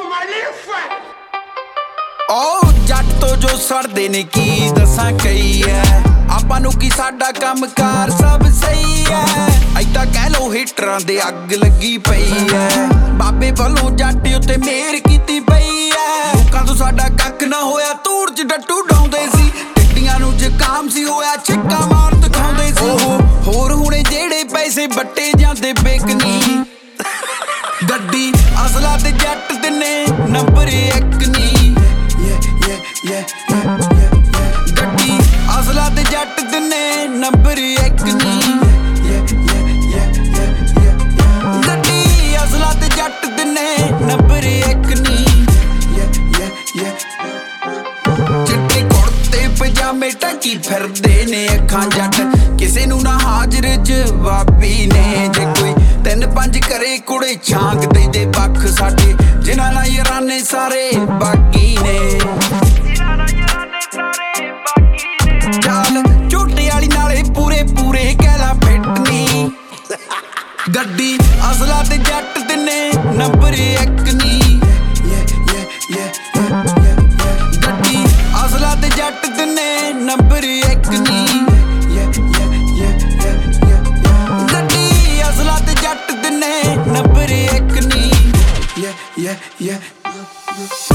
ओ जट तो जो सड़दे ने की दसा कही है आपां नूं की साडा काम कार सब सही है ऐदा कह लो हिटरां दे अग लगी पई है बाबे वल्लों जट उत्ते मेहर कीती पई है लोकां तों साडा कख ना होया धूड़ च डट्टू डाउंदे सी टिड्डियां नूं जुकाम सी होया छिक्का मार दिखाउंदे सी होर हुणे जेड़े पैसे बट्टे जांदे बेकनी गड्डी असला ते जट दिने नंबर 1 नी गड्डी असला ते जट दिने नंबर 1 नी गड्डी असला ते जट दिने नंबर 1 नी चिट्टे कुर्ते पजामे टकी फिरदे ने अखां जट किसे नूं ना हाजर जवाबी ने जे कोई 3-5 करे कुड़े छांक दे बख साडे जिन्हां नाल याराने सारे बागी ने चाल झोटे वाली नाले पूरे पूरे कहला फिटनी गड्डी असला ते जट दिने नंबर 1 नी गड्डी असला ते जट दिने नंबर 1 नी गड्डी असला ते जट दिने नंबर 1 नी